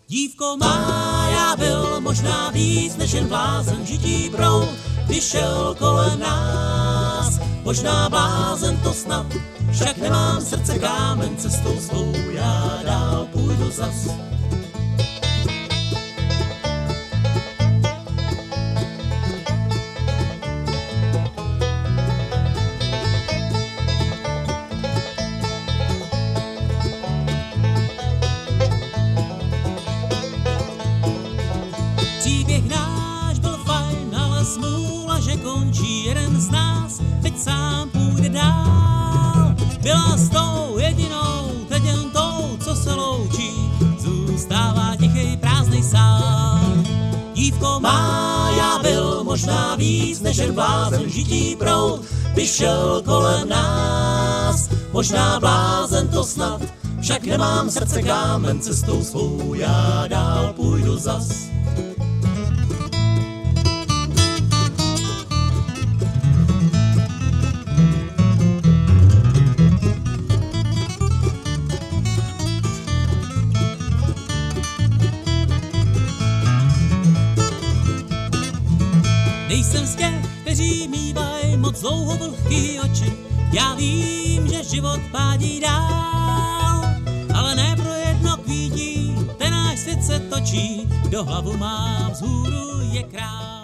Dívko má, já byl možná víc než jen blázen, žití proud vyšel kolem nás. Možná blázen to snad, však nemám srdce kámen, cestou svou já dál půjdu zas. Příběh náš byl fajn, ale smůla, že končí jeden z nás, teď sám půjde dál. Byla s tou jedinou, teď jen tou, co se loučí, zůstává tichej prázdnej sál. Dívko má, já byl možná víc než jen blázen, žití proud vyšel kolem nás. Možná blázen to snad, však nemám srdce kámen, cestou svou já dál půjdu zas. Nejsem z těch, kteří mývají moc dlouho vlhký oči. Já vím, že život pádí dál, ale ne pro jedno kvítí, ten náš svět se točí, kdo hlavu má vzhůru je král.